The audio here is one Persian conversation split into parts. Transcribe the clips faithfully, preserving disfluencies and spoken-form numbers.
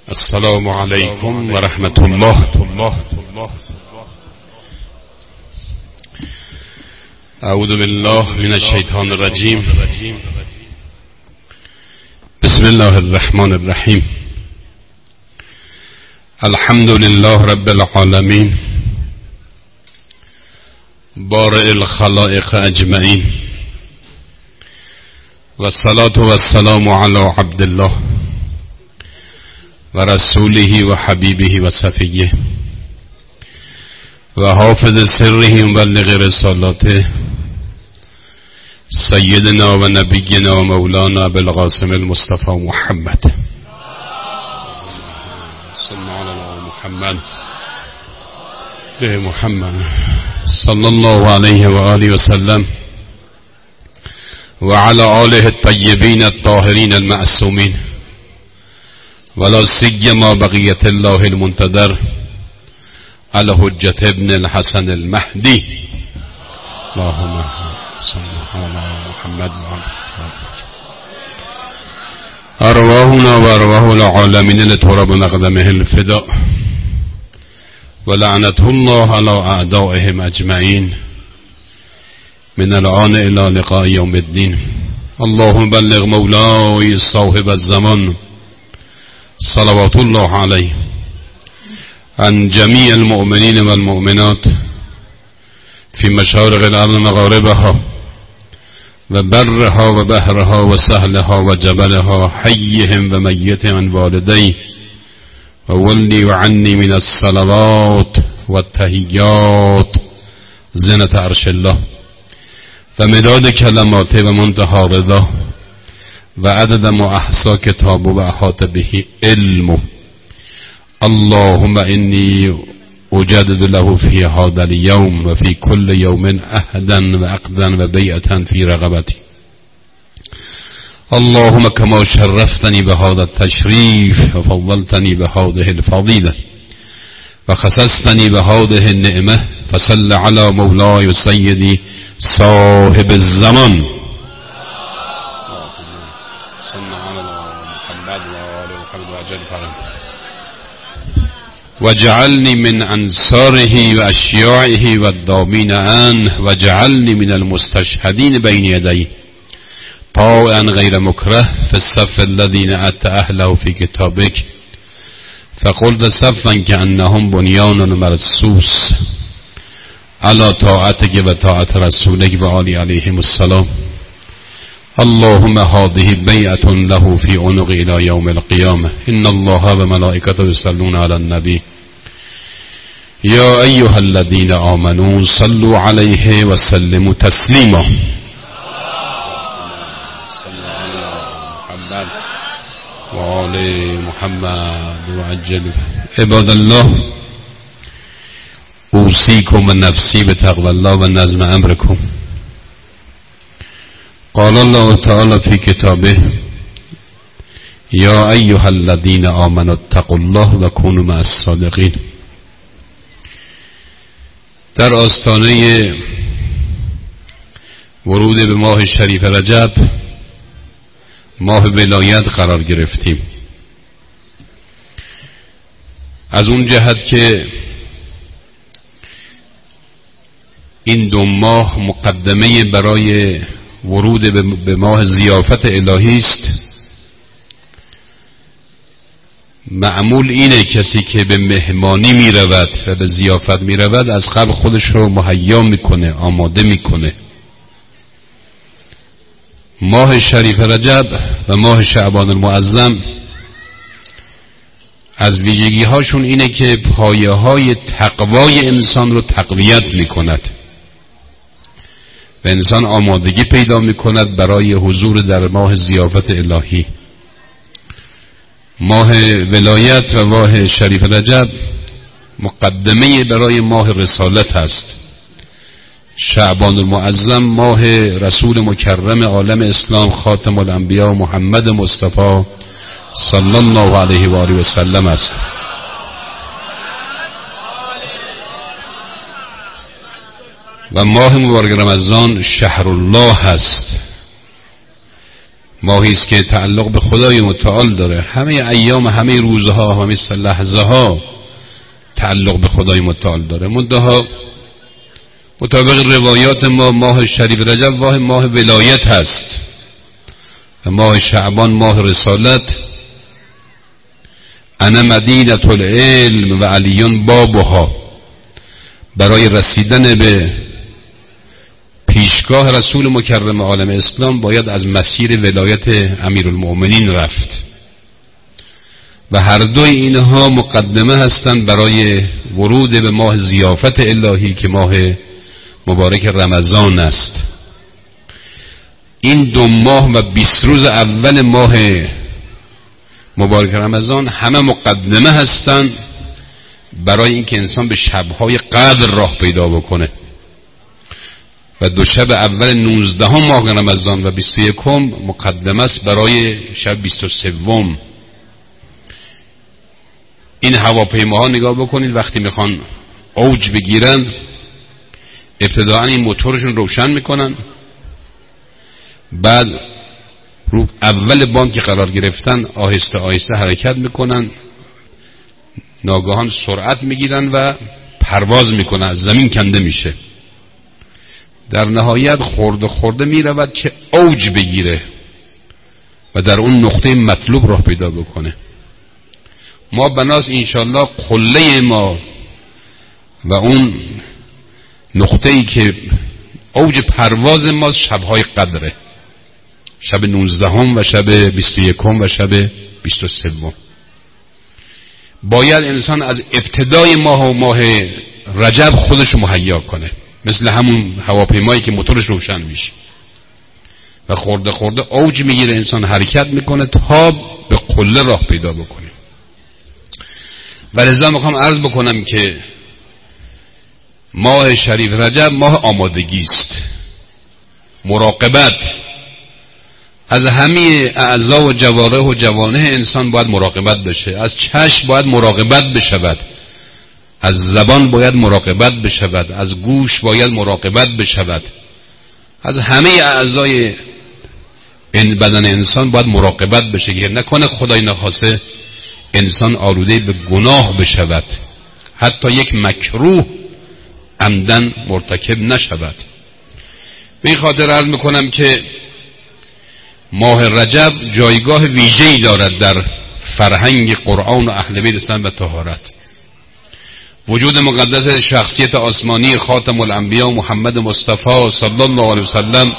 السلام علیکم و رحمت الله. اعوذ بالله من الشیطان الرجیم. بسم الله الرحمن الرحیم. الحمد لله رب العالمین بارئ الخلائق اجمعین و الصلاة و السلام علی عبد الله و رسوله و حبیبه و صفیه و حافظ سره مبلغ رسالاته سیدنا و نبینا و مولانا بالقاسم المصطفى محمد صلی علی محمد به محمد صلی الله علیه و آله و سلم و علی آله الطیبین الطاهرین المعصومین ولا سیما بقیت الله المنتظر علی حجة ابن الحسن المهدی اللهم صل علی محمد و ارواحنا و ارواح العالمین لتراب نقدمه الفداء و لعنته الله علی اعدائهم اجمعین من الآن الى لقاء یوم الدین. اللهم بلغ مولای صاحب الزمان صلوات الله علیه عن جمیع المؤمنین و المؤمنات فی مشارق الارض مغاربها و برها و بحرها و سهلها و جبلها حیهم و میتهم عن والدی و ولی و عنی من الصلوات و التحیات زینت عرش الله و مداد کلماته و منتهى رضا و عدد ما احصا کتاب و احاط به علم. اللهم انی اجدد له فی هذا اليوم و فی کل یوم عهدا و عقدا و بیعتا فی رقبتی. اللهم كما شرفتني بهذا التشريف وفضلتني بهذه الفضيلة وخصصتني بهذه النعمة فصل على مولاي سيدي صاحب الزمان وجعلني من أنصاره وأشياعه والضامين عنه وجعلني من المستشهدين بين يديه طائعا غير مكره في الصف الذين أتى أهله في كتابك فقلت صفا كأنهم بنيان مرصوص على طاعتك وطاعة رسولك وآله عليهم السلام. اللهم هذه بيعة له في عنق إلى يوم القيامة. إن الله وملائكته يصلون على النبي يا أيها الذين آمنوا صلوا عليه وسلموا تسليما. و آل محمد و عجل. عباد الله اوصیکم و نفسی به تقوی الله و نظم امرکم. قال الله تعالی فی کتابه یا ایها الذین آمنوا اتقوا الله و کونوا مع الصادقین. در آستانه ورود به ماه شریف رجب، ماه ولایت قرار گرفتیم. از اون جهت که این دو ماه مقدمه برای ورود به ماه ضیافت الهی است. معمول اینه کسی که به مهمانی می رود و به ضیافت می رود از قبل خودش رو مهیا میکنه، آماده میکنه. ماه شریف رجب و ماه شعبان المعظم از ویژگی هاشون اینه که پایه های تقوای انسان رو تقویت می کند و انسان آمادگی پیدا می کند برای حضور در ماه ضیافت الهی. ماه ولایت و ماه شریف رجب مقدمه برای ماه رسالت است. شعبان المعظم ماه رسول مکرم عالم اسلام خاتم الانبیا محمد مصطفی صلی الله علیه و آله و سلم است. و ماه مبارک رمضان شهر الله است. ماهی است که تعلق به خدای متعال داره. همه ایام، همه روزها، همه لحظه ها تعلق به خدای متعال داره. منتها مطابق روایات ما ماه شریف رجب ماه ماه ولایت هست و ماه شعبان ماه رسالت. انا مدینة العلم و علیون بابها. برای رسیدن به پیشگاه رسول مکرم عالم اسلام باید از مسیر ولایت امیرالمؤمنین رفت و هر دوی اینها مقدمه هستند برای ورود به ماه ضیافت الهی که ماه مبارک رمضان است. این دو ماه و بیست روز اول ماه مبارک رمضان همه مقدمه هستند برای اینکه انسان به شبهای قدر راه پیدا بکنه و دو شب اول نوزدهم ماه رمضان و بیست و یکم مقدمه است برای شب بیست و سوم. این هواپیماها نگاه بکنید وقتی میخوان اوج بگیرن ابتداعا این موتورشون روشن میکنن، بعد رو اول بام که قرار گرفتن آهسته آهسته حرکت میکنن، ناگهان سرعت میگیرن و پرواز میکنن، از زمین کنده میشه، در نهایت خورده خورده میرود که اوج بگیره و در اون نقطه مطلوب راه پیدا بکنه. ما بناس انشالله قله ما و اون نقطه ای که اوج پرواز ما شبهای قدره، شب نوزدهم و شب بیست و یکم و شب بیست و سوم. باید انسان از ابتدای ماه و ماه رجب خودش مهیا کنه، مثل همون هواپیمایی که موتورش روشن میشه و خورده خورده اوج میگیره، انسان حرکت میکنه تا به قله راه پیدا بکنه. و لذا میخوام عرض بکنم که ماه شریف رجب ماه آمادگی است، مراقبت از همه اعضا و جوارح و جوانح انسان باید مراقبت بشه. از چشم باید مراقبت بشود، از زبان باید مراقبت بشود، از گوش باید مراقبت بشود، از همه اعضای این بدن انسان باید مراقبت بشه که نکنه خدای نخواسته انسان آلوده به گناه بشود، حتی یک مکروه عمدن مرتکب نشود. به این خاطر عرض میکنم که ماه رجب جایگاه ویژه‌ای دارد در فرهنگ قرآن و اهل بیت اسلام و طهارت. وجود مقدس شخصیت آسمانی خاتم الانبیا محمد مصطفی صلی الله علیه وسلم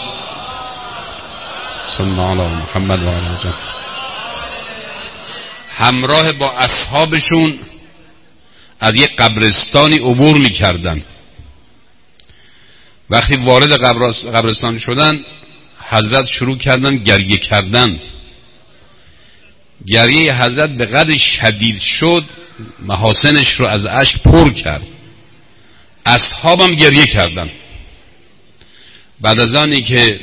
صلی الله علی محمد و علیه همراه با اصحابشون از یک قبرستانی عبور می‌کردند. وقتی وارد قبرستان شدن حضرت شروع کردن گریه کردن. گریه حضرت به قدر شدید شد محاسنش رو از اشک پر کرد. اصحابم گریه کردن. بعد از آنی که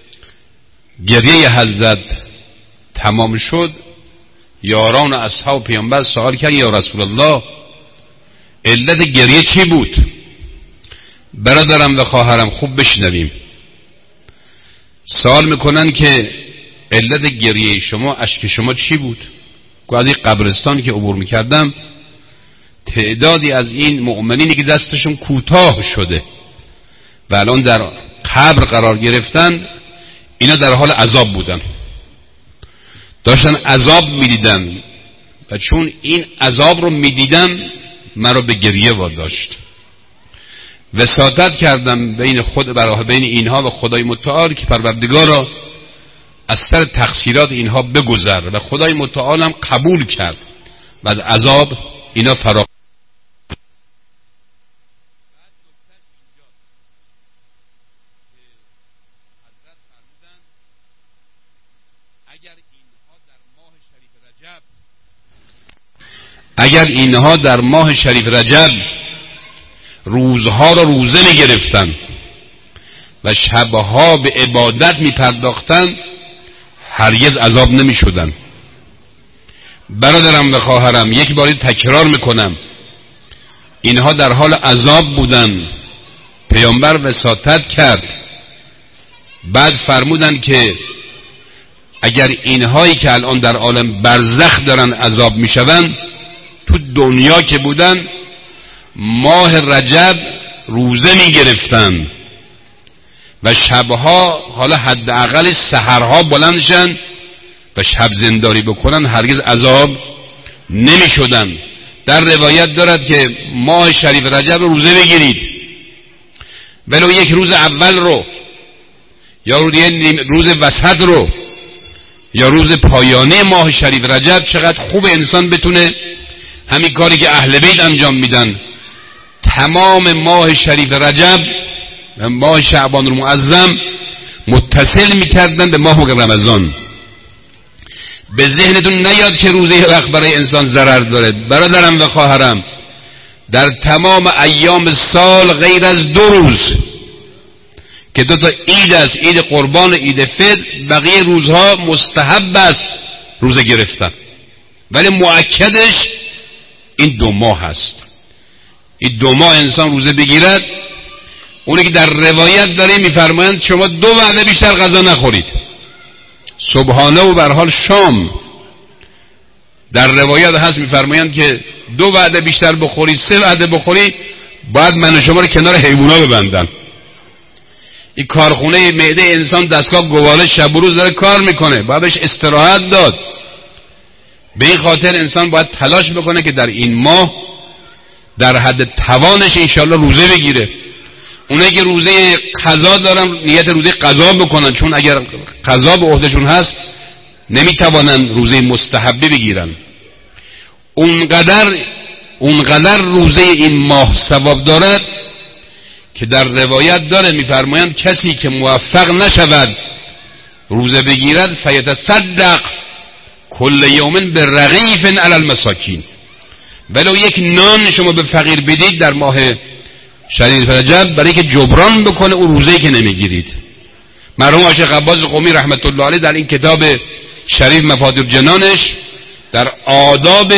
گریه حضرت تمام شد یاران اصحاب پیامبر سوال کردن یا رسول الله علت گریه چی بود؟ برادرم و خواهرم خوب بشنویم. سوال میکنن که علت گریه شما، اشک شما چی بود؟ که از این قبرستان که عبور میکردم تعدادی از این مؤمنینی که دستشون کوتاه شده و الان در قبر قرار گرفتن، اینا در حال عذاب بودن، داشتن عذاب میدیدن و چون این عذاب رو میدیدم مرا به گریه واداشت. وساطت کردم بین خود برای بین اینها و خدای متعال که پروردگارا از سر تقصیرات اینها بگذر و خدای متعال هم قبول کرد و از عذاب اینا فرا. اگر اینها در ماه شریف رجب روزها را روزه می گرفتن و شبها به عبادت می پرداختن هرگز عذاب نمی شدن. برادرم و خواهرم یک باری تکرار میکنم، اینها در حال عذاب بودن. پیامبر وساطت کرد، بعد فرمودن که اگر اینهایی که الان در عالم برزخ دارن عذاب میشون، تو دنیا که بودن ماه رجب روزه میگرفتن و شبها حالا حداقل سحرها بلندشن و شب زنداری بکنن، هرگز عذاب نمیشدن. در روایت دارد که ماه شریف رجب رو روزه بگیرید، ولو یک روز اول رو یا روز وسط رو یا روز پایانه ماه شریف رجب. چقدر خوب انسان بتونه همین کاری که اهل بیت انجام میدن، تمام ماه شریف رجب و ماه شعبان المعظم متصل میکردن به ماه رمضان. به ذهنتون نیاد که روزه وقت برای انسان ضرر داره. برادرم و خواهرم، در تمام ایام سال غیر از دو روز که دو تا عید است، عید قربان و عید فطر، بقیه روزها مستحب است روزه گرفتن، ولی مؤکدش این دو ماه هست. این دو ماه انسان روزه بگیرد. اونی که در روایت داره میفرمایند شما دو وعده بیشتر غذا نخورید، صبحانه و به هر حال شام. در روایت هست میفرمایند که دو وعده بیشتر بخوری، سه وعده بخوری، باید من و شما رو کنار حیوونا ببندن. این کارخونه معده انسان دستگاه گوارش شب و روز داره کار میکنه، باید بهش استراحت داد. به این خاطر انسان باید تلاش بکنه که در این ماه در حد توانش انشاءالله روزه بگیره. اونایی که روزه قضا دارن نیت روزه قضا بکنن، چون اگر قضا به عهدهشون هست نمیتوانن روزه مستحبه بگیرن. اونقدر اونقدر روزه این ماه ثواب دارد که در روایت داره میفرمایند کسی که موفق نشود روزه بگیرد فیتصدق کل یوم برغیف علی المساکین، ولو یک نان شما به فقیر بدید در ماه شریف رجب برای که جبران بکنه اون روزه‌ای که نمیگیرید. مرحوم عاشق عباس قمی رحمت الله علیه در این کتاب شریف مفاتیح جنانش در آداب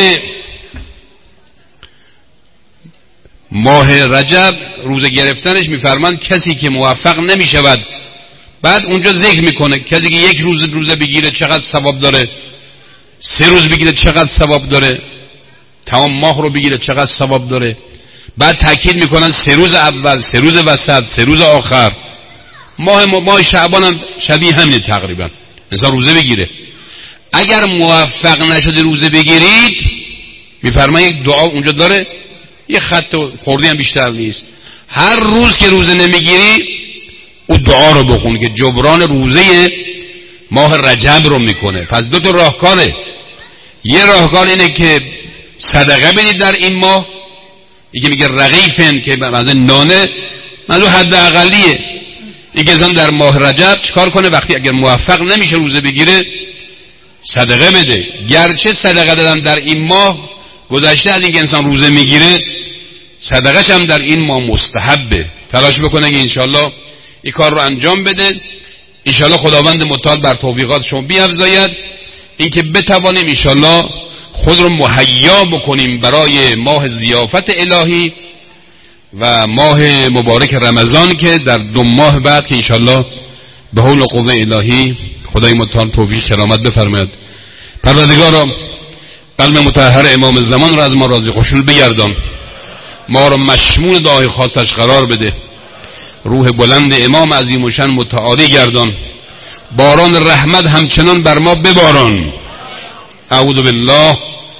ماه رجب روزه گرفتنش میفرماند کسی که موفق نمیشود، بعد اونجا ذکر میکنه کسی که یک روز روزه بگیره چقدر ثواب داره، سه روز بگیره چقدر ثواب داره، تمام ماه رو بگیره چقدر ثواب داره. بعد تاکید میکنن سه روز اول، سه روز وسط، سه روز آخر. ماه ماه شعبان هم شبیه همینه تقریبا، انسان روزه بگیره. اگر موفق نشده روزه بگیرید میفرماید یک دعا اونجا داره، یه خط خوردی هم بیشتر نیست. هر روز که روزه نمیگیری او دعا رو بخون که جبران روزه ماه رجب رو میکنه. پس دو تا راهکاره. یه راهکار اینه که صدقه بدید در این ماه، یکی میگه رغیفن که مثلا نانه، منظور حد اقلیه. این که انسان در ماه رجب چیکار کنه؟ وقتی اگر موفق نمیشه روزه بگیره صدقه بده. گرچه صدقه دادن در این ماه گذشته از این که انسان روزه میگیره، صدقهش هم در این ماه مستحبه. تلاش بکنه که انشالله این کار رو انجام بده. انشالله خداوند متعال بر توفیقات شما بیفزاید، اینکه بتوانیم انشالله خود رو مهیا بکنیم برای ماه ضیافت الهی و ماه مبارک رمضان که در دو ماه بعد که انشالله به حول و قوه الهی خدای متعال توفیق کرامت بفرماید. پروردگارا قلب مطهر امام زمان را از ما راضی خشنود بگردان، ما را مشمول دعای خاصش قرار بده، روح بلند امام عظیم و شان متعالی گردان، باران رحمت همچنان بر ما بباران. اعوذ بالله.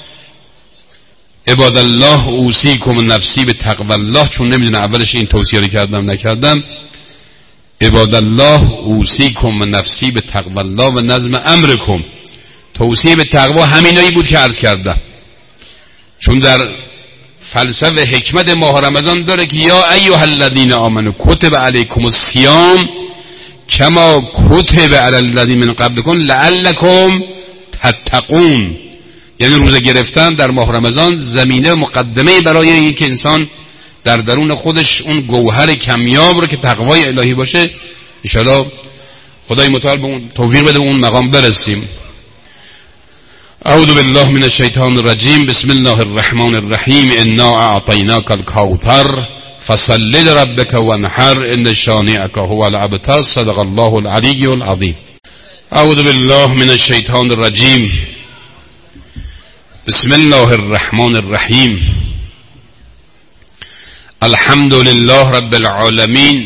عباد الله اوصیکم نفسی به تقوی الله، چون نمیدونم اولش این توصیه رو کردم نکردم. عباد الله اوصیکم نفسی به تقوی الله و نظم امرکم. توصیه به تقوا همینایی بود که عرض کردم، چون در فلسفه حکمت ماه رمضان داره که یا ایها الذین آمنوا کتب علیکم الصیام کما کتب علی الذین من قبلکم لعلکم تتقون. یعنی روزه گرفتن در ماه رمضان زمینه مقدمه برای این که انسان در درون خودش اون گوهر کمیاب رو که تقوای الهی باشه، ان شاءالله خدای متعال به اون توفیق بده اون مقام برسیم. اعوذ بالله من الشیطان الرجیم. بسم الله الرحمن الرحیم. انا اعطیناک الکوثر فصل لربک وانحر ان شانئک هو الابتر. صدق الله العلی العظیم. اعوذ بالله من الشیطان الرجیم. بسم الله الرحمن الرحیم. الحمد لله رب العالمین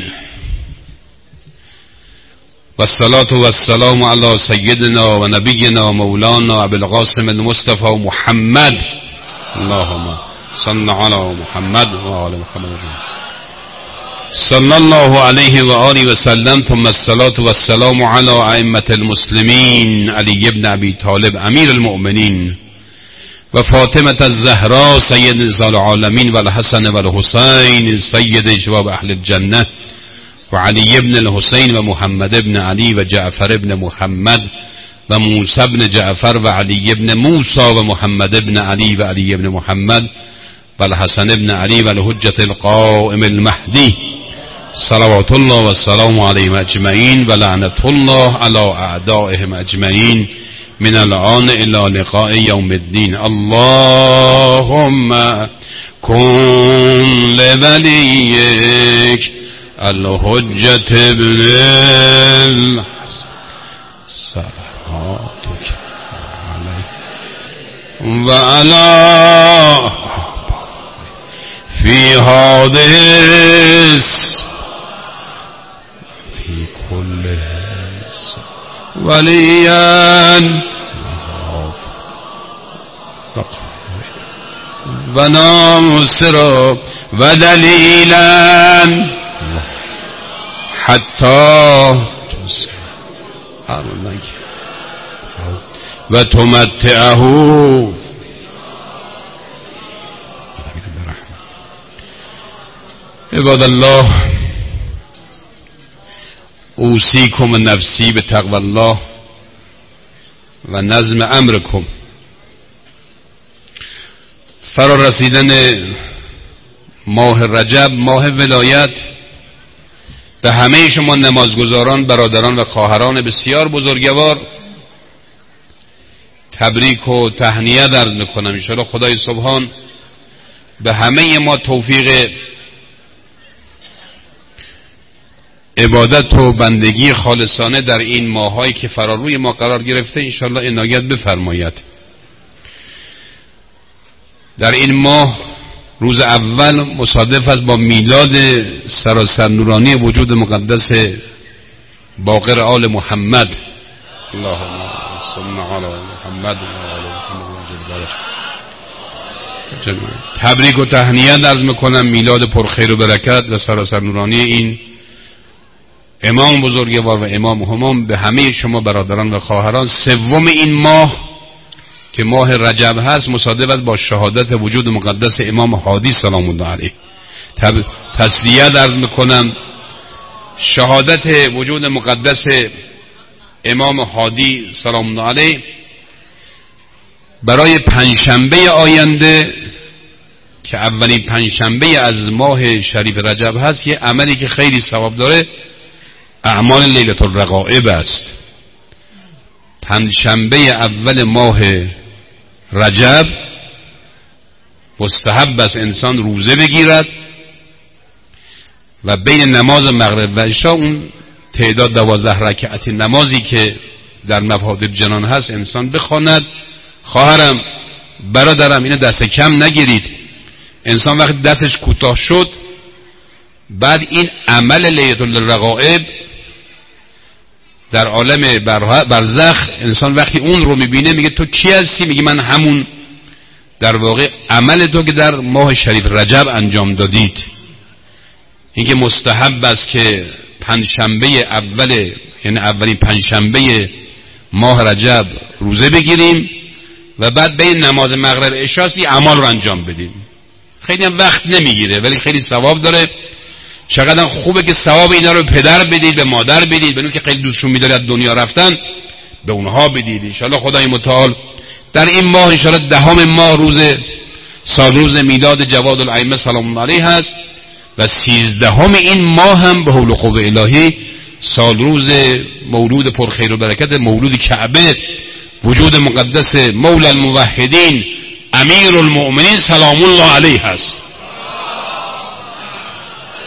والصلاة والسلام على سیدنا و نبینا مولانا ابی القاسم المصطفى محمد. اللهم صل علی محمد و آل محمد صلی الله علیه و آله و سلم. ثم الصلاة والسلام علی ائمة المسلمین علی ابن ابی طالب امیر المؤمنین و فاطمة الزهراء سید نساء العالمین و الحسن و الحسین سید شباب اهل الجنه و علی ابن الحسین و محمد ابن علی و جعفر ابن محمد و موسی ابن جعفر و علی ابن موسی و محمد ابن علی و علی ابن محمد و الحسن ابن علی و الحجة القائم المهدی صلوات الله و السلام علیهم اجمعین و لعنت الله علی اعدائهم اجمعین من الان الى لقاء یوم الدین. اللهم کن لولیک الحجة ابن الحسن صلواتک علیه و علی فی حادث فی کل ولیا و ناصرا و دلیلا حتی و تمتعه. عباد الله اوصیکم نفسی به تقوی الله و نظم امرکم. فرا رسیدن ماه رجب، ماه ولایت، به همه شما نمازگزاران، برادران و خواهران بسیار بزرگوار تبریک و تهنیت عرض میکنم. ان شاءالله خدای سبحان به همه ما توفیق عبادت و بندگی خالصانه در این ماهایی که فراروی ما قرار گرفته ان شاءالله عنایت بفرماید. در این ماه روز اول مصادف است با میلاد سراسر نورانی وجود مقدس باقر آل محمد. اللهم صل علی محمد و آل محمد. تبریک و تهنیت عرض میکنم میلاد پرخیر و برکت و سراسر نورانی این امام بزرگوار و امام همام به همه شما برادران و خواهران. سوم این ماه که ماه رجب هست مصادف است با شهادت وجود مقدس امام هادی سلام الله علیه. تسلیت عرض میکنم شهادت وجود مقدس امام هادی سلام الله علیه برای پنجشنبه آینده که اولین پنجشنبه از ماه شریف رجب هست یه عملی که خیلی ثواب داره، اعمال لیلة الرغائب است. پنجشنبه اول ماه رجب مستحب است انسان روزه بگیرد و بین نماز مغرب و عشا اون تعداد دوازده رکعتی نمازی که در مفاتیح جنان هست انسان بخواند. خواهرم برادرم اینو دست کم نگیرید. انسان وقتی دستش کوتاه شد بعد این عمل لیلة الرغائب در عالم برزخ انسان وقتی اون رو میبینه میگه تو کی هستی؟ میگه من همون در واقع عمل تو که در ماه شریف رجب انجام دادید. این که مستحب است که پنجشنبه اول یعنی اولین پنجشنبه ماه رجب روزه بگیریم و بعد بین نماز مغرب عشا این اعمال رو انجام بدیم. خیلی هم وقت نمیگیره ولی خیلی ثواب داره. چقدر خوبه که ثواب اینا رو پدر بدید، به مادر بدید، به اون که خیلی دوستشون می‌داره از دنیا رفتن به اونها بدید. ان شاءالله خدای متعال در این ماه ان شاءالله دهم ماه روز سال روز میلاد جواد الائمه سلام الله علیه هست و سیزدهم این ماه هم به حول و قوه الهی سال روز مولود پرخیر و برکت مولود کعبه وجود مقدس مولا الموحدین امیر المؤمنین سلام الله علیه هست.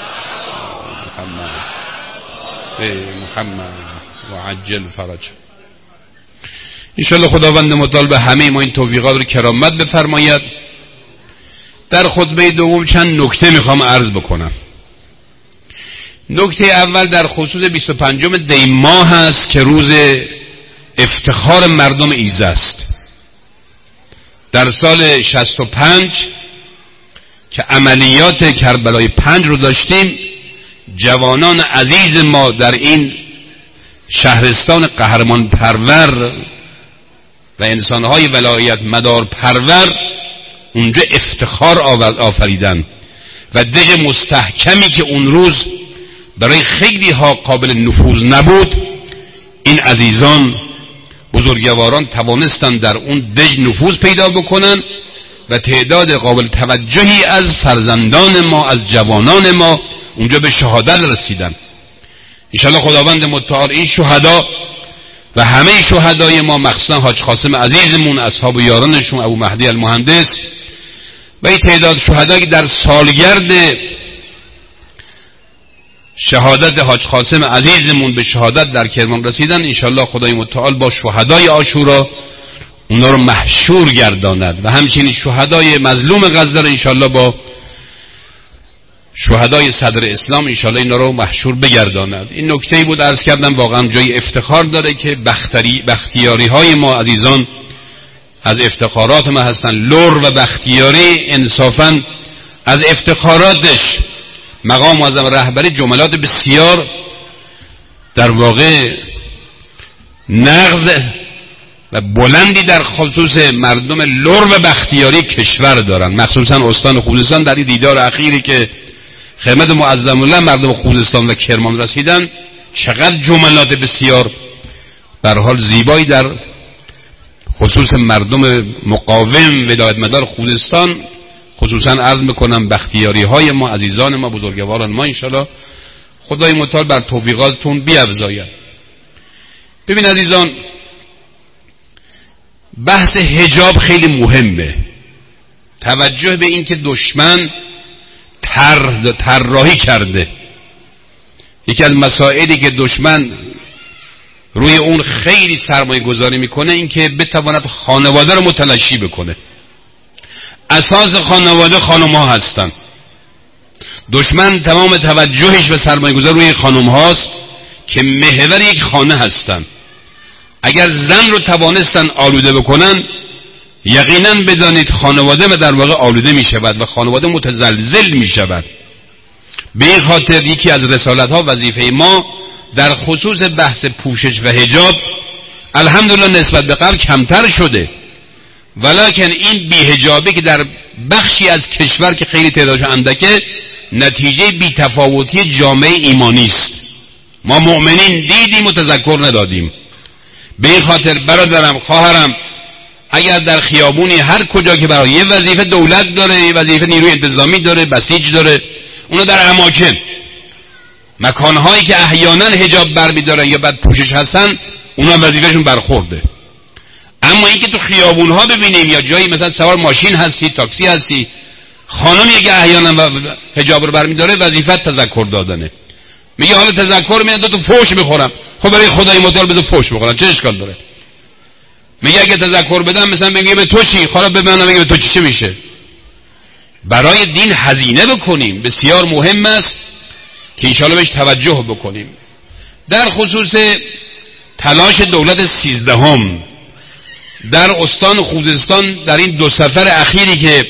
محمد و عجل فرج انشاءالله خداوند متعال به همه ما این توفیقات رو کرامت بفرماید. در خطبه دوم چند نکته میخوام عرض بکنم. نکته اول در خصوص بیست و پنجم دی ماه هست که روز افتخار مردم ایزه است. در سال شصت و پنج که عملیات کربلای پنج رو داشتیم، جوانان عزیز ما در این شهرستان قهرمان پرور و انسانهای ولایت مدار پرور اونجا افتخار آفریدن و دژ مستحکمی که اون روز برای خیلی ها قابل نفوذ نبود، این عزیزان بزرگواران توانستند در اون دژ نفوذ پیدا بکنن و تعداد قابل توجهی از فرزندان ما، از جوانان ما اونجا به شهادت رسیدن. انشاءالله خداوند متعال این شهدا و همه شهدای ما، مخصوصا حاج قاسم عزیزمون، اصحاب و یارانشون، ابو مهدی المهندس و این تعداد شهدایی در سالگرد شهادت حاج قاسم عزیزمون به شهادت در کرمان رسیدن، انشاءالله خدای متعال با شهدای عاشورا اونا رو محشور گرداند و همچنین شهدای مظلوم غزه رو انشاءالله با شهدای صدر اسلام انشاءالله اینا رو محشور بگرداند. این نکته‌ای بود عرض کردم، واقعا جای افتخار داره که بختری بختیاری های ما عزیزان از افتخارات ما هستن. لور و بختیاری انصافا از افتخاراتش مقام معظم رهبری جملات بسیار در واقع نغز و بلندی در خصوص مردم لور و بختیاری کشور دارن، مخصوصا استان خوزستان. در این دیدار اخیری که خدمت معظم الله مردم خوزستان و کرمان رسیدن، چقدر جملات بسیار به هر حال زیبایی در خصوص مردم مقاوم ولایت مدار خوزستان خصوصا عرض میکنم بختیاری های ما، عزیزان ما، بزرگواران ما، انشاءالله خدای متعال بر توفیقاتتون بیفزاید. ببین عزیزان، بحث حجاب خیلی مهمه. توجه به این که دشمن تر طراحی کرده. یکی از مسائلی که دشمن روی اون خیلی سرمایه گذاری میکنه این که بتواند خانواده رو متلاشی بکنه. اساس خانواده خانم ها هستن. دشمن تمام توجهش و سرمایه گذاری روی خانم هاست که محور یک خانه هستن. اگر زن رو توانستن آلوده بکنن، یقینا بدانید خانواده و در واقع آلوده می شود و خانواده متزلزل می شود. به این خاطر یکی از رسالت ها وظیفه ما در خصوص بحث پوشش و حجاب الحمدلله نسبت به قبل کمتر شده، ولکن این بی‌حجابی که در بخشی از کشور که خیلی تعدادش اندکه نتیجه بی‌تفاوتی جامعه ایمانی است. ما مؤمنین دیدیم و تذکر ندادیم. به این خاطر برادرم، خواهرم، اگر در خیابونی هر کجا که برای یه وظیفه دولت داره، یه وظیفه نیروی انتظامی داره، بسیج داره، اونو در اماکن مکانهایی که احیانا حجاب برمی‌دارن یا بعد پوشش هستن، اونا وظیفهشون برخورده. اما اینکه تو خیابونها ببینیم یا جایی مثلا سوار ماشین هستی، تاکسی هستی، خانمی که احیانا حجاب رو برمی‌داره، وظیفت تذکر دادنه. میگه حالا تذکر میاد دو تا فوش میخورم. خب برای خدای متعال بذار فوش بخورم، چه اشکال داره؟ میگه اگه تذکر بدم مثلا بگه به تو چی؟ خالا به من بگه به تو چی چه میشه؟ برای دین هزینه بکنیم، بسیار مهم است که انشاءالله بهش توجه بکنیم. در خصوص تلاش دولت سیزدهم در استان خوزستان در این دو سفر اخیری که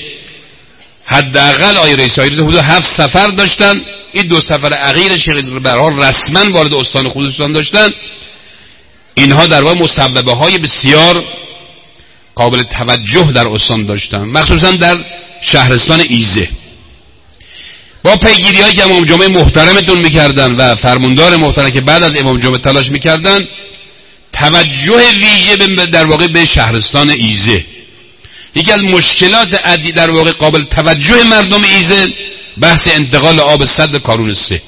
حداقل آیه رئیس آیه حدود هفت سفر داشتن، این دو سفر اخیرش که به هر حال رسما وارد استان خوزستان داشتن، اینها در واقع مسببه های بسیار قابل توجه در استان داشتن، مخصوصا در شهرستان ایزه. با پیگیری هایی که امام جمعه محترمتون میکردن و فرماندار محترم که بعد از امام جمعه تلاش میکردن، توجه ویژه در واقع به شهرستان ایزه. یکی از مشکلات عدی در واقع قابل توجه مردم ایزه بحث انتقال آب سد کارون سه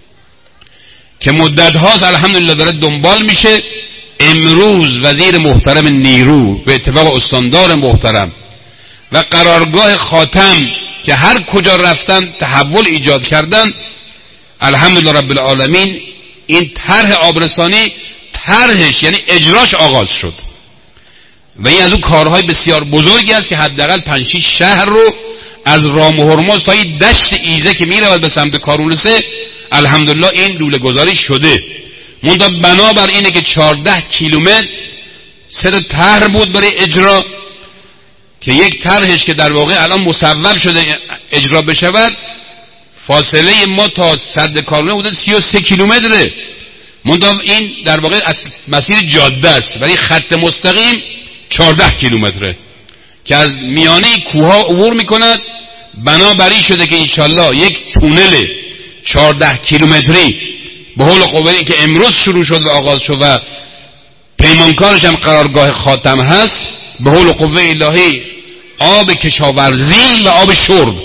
که مدت هاست الحمدلله داره دنبال میشه. امروز وزیر محترم نیرو به اتفاق استاندار محترم و قرارگاه خاتم که هر کجا رفتن تحول ایجاد کردن، الحمدلله رب العالمین این طرح آبرسانی طرحش یعنی اجراش آغاز شد. و این از اون کارهای بسیار بزرگی است که حداقل پنج شش شهر رو از رام و هرمز تا این دشت ایزه که میرود به سمت کارونسه الحمدلله این لوله گذاری شده. منتها بنابر اینه که چهارده کیلومتر سه تا طرح بود برای اجرا که یک طرحش که در واقع الان مصوب شده اجرا بشود فاصله ما تا سد کارونه بوده سی و سه کیلومتره. منتها این در واقع از مسیر جاده است ولی خط مستقیم چهارده کیلومتره که از میانه کوها عبور میکند. بنابراین شده که انشالله یک تونل چهارده کیلومتری به حول قوه که امروز شروع شد و آغاز شد و پیمانکارش هم قرارگاه خاتم هست به حول قوه الهی آب کشاورزی و آب شرب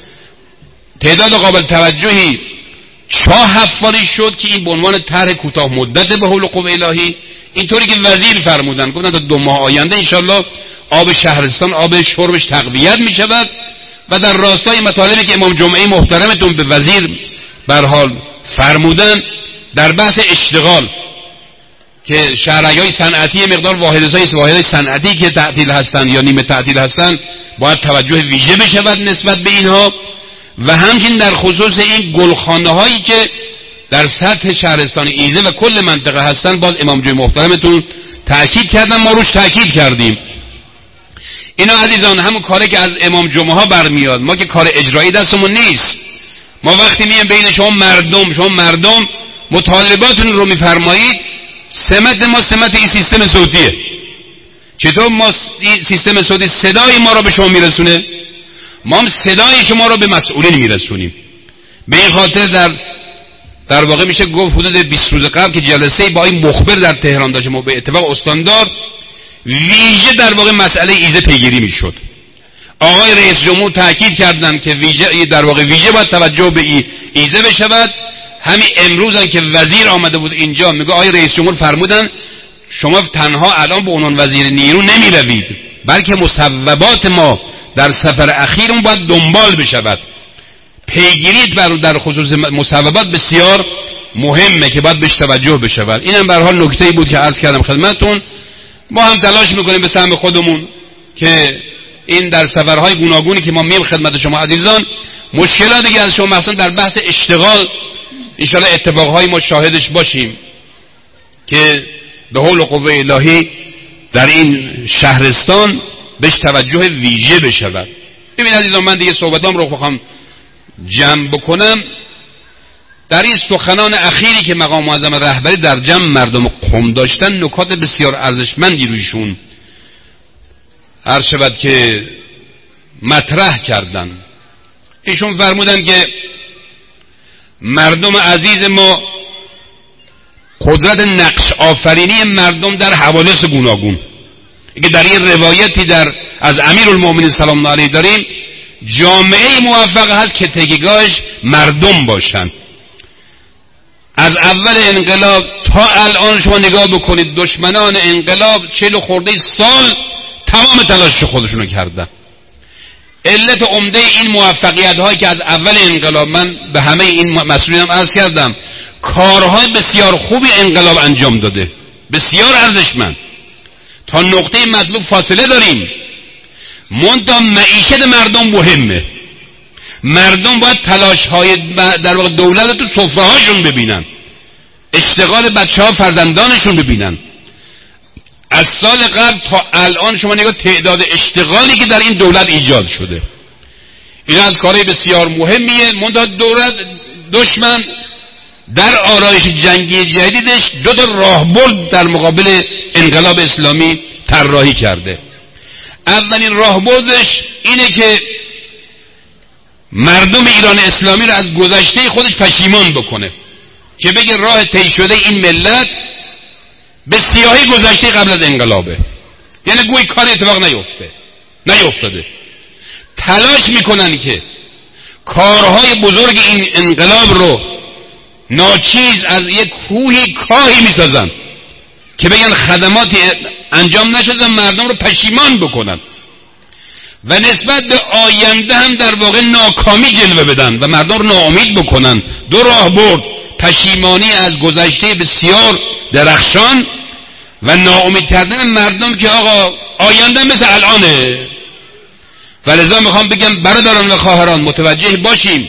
تعداد قابل توجهی چاه حفاری شد که این به عنوان طرح کوتاه مدت به حول قوه الهی اینطوری که وزیر فرمودن گفتن تا دو ماه آینده انشالله آب شهرستان آب شربش تقویت می شود و در راستای مطالبی که امام جمعه محترمتون به وزیر برحال فرمودن در بحث اشتغال که شهرهای صنعتی مقدار واحدهای واحدهای صنعتی که تعطیل هستند یا نیمه تعطیل هستند باید توجه ویژه بشود نسبت به اینها و همچنین در خصوص این گلخانه هایی که در سطح شهرستان ایزه و کل منطقه هستند باز امام جمعه محترمتون تأکید کردن ما روش تأکید کردیم. اینا عزیزان همون کاری که از امام جمعه ها برمیاد ما که کار اجرایی دستمون نیست. ما وقتی میایم بین شما مردم شما مردم مطالباتون رو میفرمایید سمت ما سمت این سیستم صوتیه. چطور ما این سیستم صوتی صدای ما رو به شما میرسونه؟ ما هم صدای شما رو به مسئولین میرسونیم. به این خاطر در در واقع میشه گفت حدود بیست روز قبل که جلسه با این مخبر در تهران داشتیم و به اتفاق استاندار ویژه در واقع مسئله ایزه پیگیری میشد. آقای رئیس جمهور تاکید کردند که ویژه در واقع ویژه باید توجه به ایزه بشود. همین امروز هم که وزیر آمده بود اینجا میگه آقای رئیس جمهور فرمودن شما تنها الان به عنوان وزیر نیرو نمی روید بلکه مصوبات ما در سفر اخیر اون باید دنبال بشود. پیگیری بر در خصوص مصوبات بسیار مهمه که باید بهش توجه بشود. اینم به هر حال نکته‌ای بود که عرض کردم خدمتتون. ما هم تلاش میکنیم به سهم خودمون که این در سفرهای گوناگونی که ما مییم خدمت شما عزیزان مشکلاتی که از شما مثلا در بحث اشتغال انشاءالله اتفاقهای ما شاهدش باشیم که به حول قوه الهی در این شهرستان بهش توجه ویژه بشود. ببین عزیزان من دیگه صحبتام رو بخوام جمع بکنم در این سخنان اخیری که مقام معظم رهبری در جمع مردم قم داشتن نکات بسیار ارزشمندی رویشون عرض شود که مطرح کردن. ایشون فرمودن که مردم عزیز ما قدرت نقش آفرینی مردم در حوادث گوناگون که در این روایتی در از امیرالمومنین سلام الله علیه داریم جامعه موفق هست که تکیه‌گاهش مردم باشن. از اول انقلاب تا الان شما نگاه بکنید دشمنان انقلاب چهل خورده سال تمام تلاش خودشونو کردن. علت عمده این موفقیت هایی که از اول انقلاب من به همه این مسئولینم عرض کردم کارهای بسیار خوبی انقلاب انجام داده بسیار ارزشمند. تا نقطه مطلوب فاصله داریم منتها معیشت مردم مهمه. مردم باید تلاش های در واقع دولت تو سفره هاشون ببینن اشتغال بچه ها فرزندانشون ببینن. از سال قبل تا الان شما نگاه تعداد اشتغالی که در این دولت ایجاد شده این از کارهای بسیار مهمیه. منتها دولت دشمن در آرایش جنگی جدیدش دو تا راهبرد در مقابل انقلاب اسلامی طراحی کرده. اولین راهبردش اینه که مردم ایران اسلامی رو از گذشته خودش پشیمان بکنه که بگه راه طی شده این ملت به سیاهی گذشته قبل از انقلابه. یعنی گوی کار اتفاق نیفته نیفتاده. تلاش میکنن که کارهای بزرگ این انقلاب رو ناچیز از یک کوهی کاهی میسازن که بگن خدماتی انجام نشده مردم رو پشیمان بکنن و نسبت به آینده هم در واقع ناکامی جلوه بدن و مردم رو ناامید بکنن. دو راه برد پشیمانی از گذشته بسیار درخشان و ناامید کردن مردم که آقا آینده مثل الانه. ولذا میخوام بگم برادران و خواهران متوجه باشیم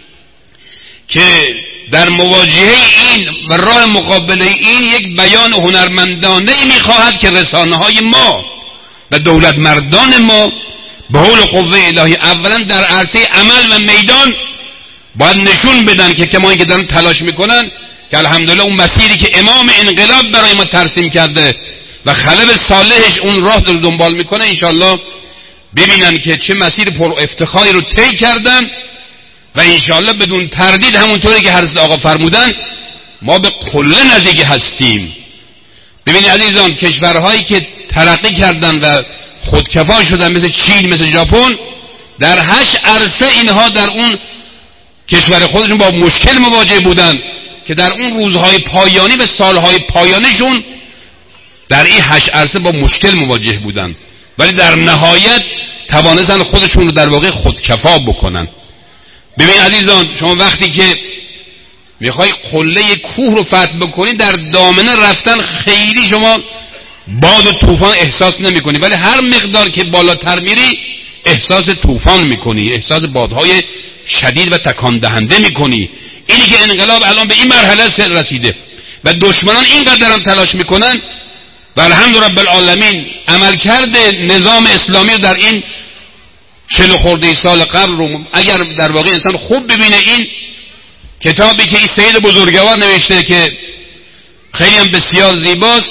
که در مواجهه این و راه مقابله این یک بیان هنرمندانه میخواهد که رسانه های ما و دولت مردان ما به حول قوه الهی اولا در عرصه عمل و میدان باید نشون بدن که کمایی که دارن تلاش میکنن که الحمدلله اون مسیری که امام انقلاب برای ما ترسیم کرده و خلب صالحش اون راه رو دنبال میکنه، انشالله ببینن که چه مسیر پر افتخاری رو طی کردن و انشالله بدون تردید همونطوری که حضرت آقا فرمودن ما به قله نزدیک هستیم. ببینید عزیزان، کشورهایی که ترقی کردن و خودکفا شدن مثل چین، مثل ژاپن، در هشت عرصه اینها در اون کشور خودشون با مشکل مواجه بودن که در اون روزهای پایانی و سالهای پایانیشون در این هشت عرصه با مشکل مواجه بودن، ولی در نهایت توانستن خودشون رو در واقع خودکفا بکنن. ببین عزیزان، شما وقتی که میخوای قله کوه رو فتح بکنی در دامنه رفتن خیلی شما باد و طوفان احساس نمیکنی، ولی هر مقدار که بالاتر میری احساس طوفان میکنی، احساس بادهای شدید و تکان دهنده میکنی. اینی که انقلاب الان به این مرحله رسیده و دشمنان اینقدر هم تلاش میکنن و الحمد رب العالمین عملکرد نظام اسلامی رو در این چهل خورده سال قبل رو اگر در واقع انسان خوب ببینه، این کتابی که این سید بزرگوار نوشته که خیلی هم بسیار زیباست،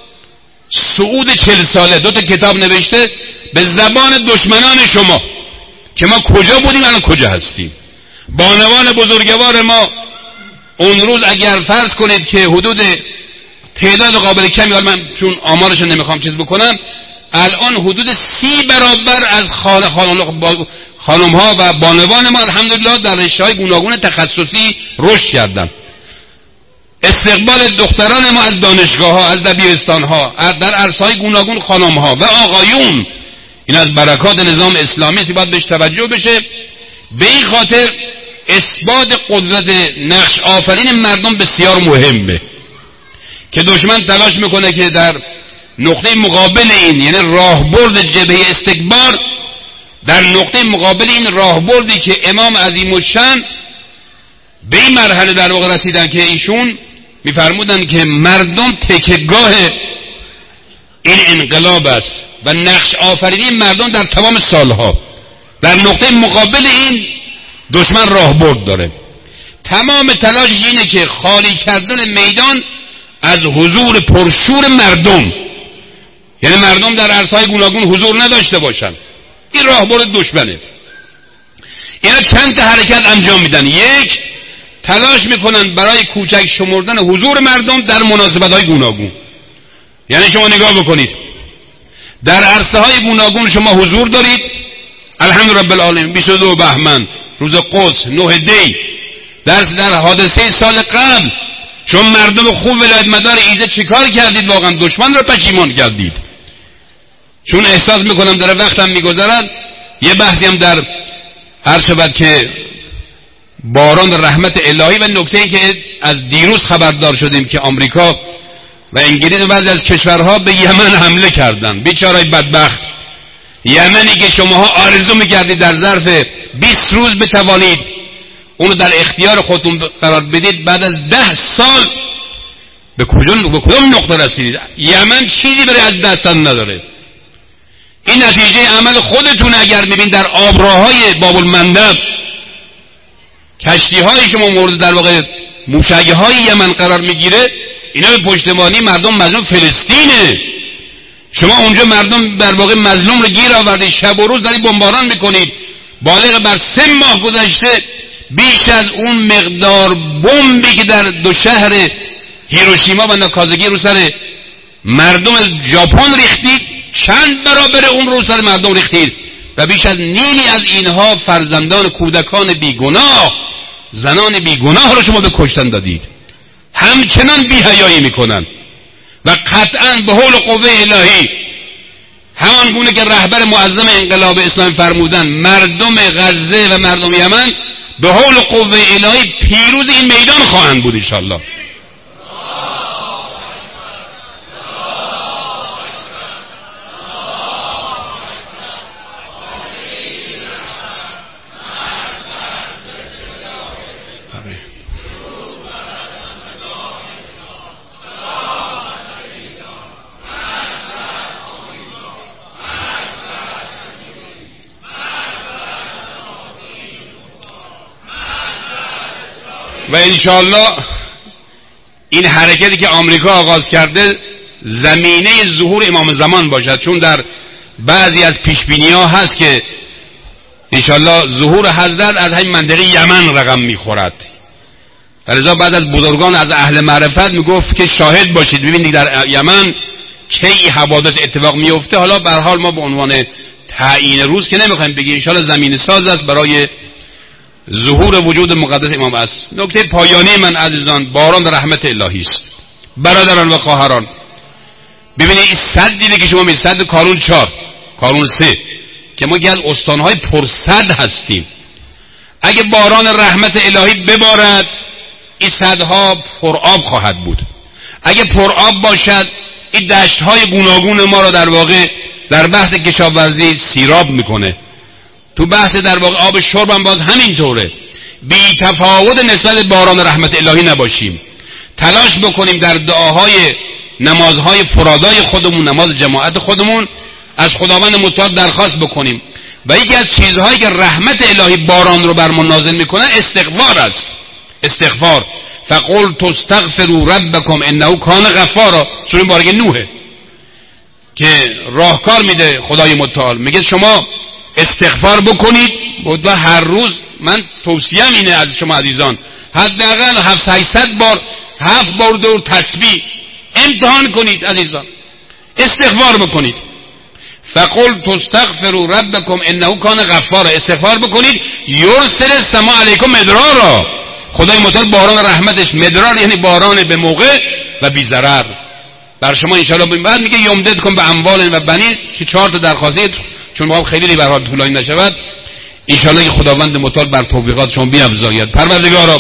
صعود چهل ساله، دو تا کتاب نوشته به زبان دشمنان شما که ما کجا بودیم الان کجا هستیم. بانوان بزرگوار ما اون روز اگر فرض کنید که حدود تعداد قابل کمی، من چون آمارش نمیخوام چیز بکنم، الان حدود سی برابر از خانم ها و بانوان ما الحمدلله در رشته‌های گوناگون تخصصی رشد کردن. استقبال دختران ما از دانشگاه ها، از دبیرستان ها، در عرصه‌های گوناگون خانم ها و آقایون، این از برکات نظام اسلامی است، باید بهش توجه بشه. به این خاطر اثبات قدرت نقش آفرین مردم بسیار مهمه که دشمن تلاش میکنه که در نقطه مقابل این، یعنی راهبرد جبهه استکبار، در نقطه مقابل این راهبردی که امام عظیم الشأن به این مرحله در واقع رسیدن که ایشون میفرمودن که مردم تکیه‌گاه این انقلاب است و نقش آفرینی مردم در تمام سالها، در نقطه مقابل این دشمن راهبرد داره. تمام تلاشش اینه که خالی کردن میدان از حضور پرشور مردم، یعنی مردم در عرصه‌های گوناگون حضور نداشته باشن. این راهبرد دشمنه. اینا چند تا حرکت انجام میدن. یک، تلاش میکنن برای کوچک شمردن حضور مردم در مناسبت‌های گوناگون. یعنی شما نگاه بکنید، در عرصه‌های گوناگون شما حضور دارید، الحمد رب العالمین، بیست و دو بهمن، روز قدس، نه دی، در در حادثه سال قبل شما مردم خوب ولایت مدار ایزه چیکار کردید؟ واقعا دشمن رو پشیمان کردید. چون احساس میکنم داره وقتم میگذرد، یه بحثی هم در هر شود که باران رحمت الهی و نکته ای که از دیروز خبردار شدیم که آمریکا و انگلیس و بعضی از کشورها به یمن حمله کردن. بیچاره‌ی بدبخت یمنی که شماها آرزو میکردید در ظرف بیست روز بتوانید اونو در اختیار خودتون قرار بدید، بعد از ده سال به کدوم به کدوم نقطه رسیدید؟ یمن چیزی برای از دستن نداره. این نتیجه عمل خودتون. اگر میبین در آبراهای باب المندب کشتی های شما مورد در واقع موشک های یمن قرار میگیره، اینا به پشتیبانی مردم مظلوم فلسطینه. شما اونجا مردم در واقع مظلوم رو گیر آوردید، شب و روز دارید بمباران میکنید. بالغ بر سه ماه گذشته بیش از اون مقدار بمبی که در دو شهر هیروشیما و ناکازاکی رو سر مردم ژاپن ریختید، چند برابر اون رو سر مردم ریختید و بیش از نیمی از اینها فرزندان کودکان بیگناه، زنان بیگناه رو شما به کشتن دادید. همچنان بی‌حیایی میکنن و قطعاً به حول قوه الهی همان گونه که رهبر معظم انقلاب اسلام فرمودن مردم غزه و مردم یمن به حول قوه الهی پیروز این میدان خواهند بود انشاءالله. و انشاءالله این حرکتی که آمریکا آغاز کرده زمینه ظهور امام زمان باشد، چون در بعضی از پیشبینی ها هست که انشاءالله ظهور حضرت از همین منطقه یمن رقم میخورد. لذا بعد از بزرگان از اهل معرفت میگفت که شاهد باشید ببینید در یمن کی حوادث اتفاق میفته. حالا به هر حال ما به عنوان تعیین روز که نمیخوایم بگیم، انشاءالله زمین ساز است برای ظهور وجود مقدس امام است. نکته پایانی من عزیزان، باران رحمت الهی است. برادران و خواهران، ببینید این صدی که شما می صد کارون چهار کارون سه که ما از استانهای پرصد هستیم، اگه باران رحمت الهی ببارد این صدها پرآب خواهد بود. اگه پرآب باشد این دشتهای گوناگون ما را در واقع در بحث کشاورزی سیراب میکنه. تو بحث در واقع آب شرب هم باز همینطوره. بی تفاوت نسبت باران رحمت الهی نباشیم، تلاش بکنیم در دعاهای نمازهای فرادای خودمون، نماز جماعت خودمون از خداوند متعال درخواست بکنیم. و یکی از چیزهایی که رحمت الهی باران رو بر ما نازل میکنه استغفار است. استغفار فقلت استغفروا ربکم انه کان غفارا، سوره بارگه نوحه که راهکار میده خدای متعال، میگه شما استغفار بکنید. و هر روز من توصیهم اینه از شما عزیزان، حداقل هفتصد هشتصد بار هفت بار دور تسبیح امتحان کنید عزیزان، استغفار بکنید. فقلت استغفروا ربکم انه کان غفارا، استغفار بکنید. یرسل السماء علیکم مدرارا، خدای متعال باران رحمتش، مدرار یعنی باران به موقع و بی ضرر بر شما انشاءالله. بعد میگه یمددکم به اموال و بنین که چهار تا درخواست، چون ما خیلی به هر حال طولانی نشود انشاءالله که خداوند متعال بر توفیقات شما بیفزاید. پروردگارا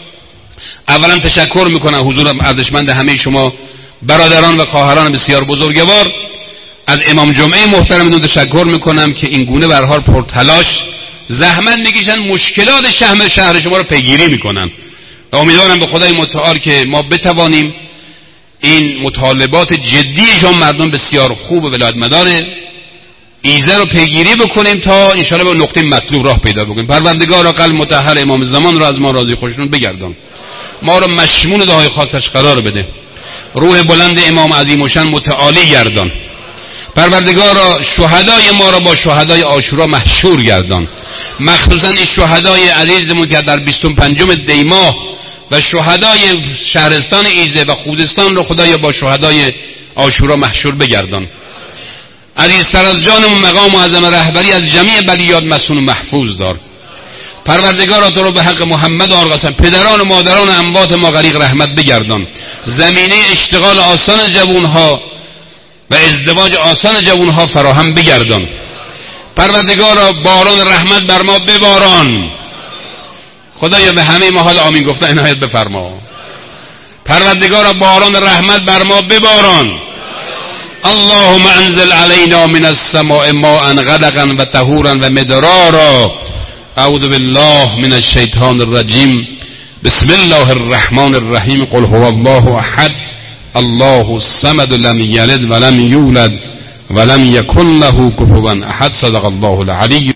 اولا تشکر میکنم حضور ارزشمند همه شما برادران و خواهران بسیار بزرگوار. از امام جمعه محترمتون تشکر میکنم که این گونه به هر حال پرتلاش زحمت میکشن، مشکلات شهر شهر شما رو پیگیری میکنن و امیدوارم به خدای متعال که ما بتوانیم این مطالبات جدیشون مردم بسیار خوب و ولایت مداره ایزه رو پیگیری بکنیم تا انشاءالله به نقطه مطلوب راه پیدا بکنیم. پروردگارا قلب مطهر امام زمان رو از ما راضی خوشنود بگردان، ما رو مشمول دعای خاصش قرار بده، روح بلند امام عظیم و شان متعالی گردان. پروردگارا شهدای ما را با شهدای عاشورا محشور گردان، مخصوصا این شهدای عزیزمون که در بیست و پنجم دی ماه و شهدای شهرستان ایزه و خوزستان رو خدایا با شهدای عاشورا محشور بگردان. عزیزتر از جانمون مقام معظم رهبری از جمیع بلیات مسون و محفوظ دار. پروردگارا تو رو به حق محمد آل قاسم پدران و مادران اموات ما غریق رحمت بگردان، زمینه اشتغال آسان جوانها و ازدواج آسان جوانها فراهم بگردان. پروردگارا باران رحمت بر ما بباران، خدایا به همه ما حال آمین گفته عنایت بفرما. پروردگارا باران رحمت بر ما بباران. اللهم انزل علینا من السماء ماء غدقا و طهورا و مدرارا. اعوذ بالله من الشیطان الرجیم. بسم الله الرحمن الرحیم. قل هو الله احد الله الصمد لم یلد ولم یولد ولم یکن له کفوا احد. صدق الله العلی.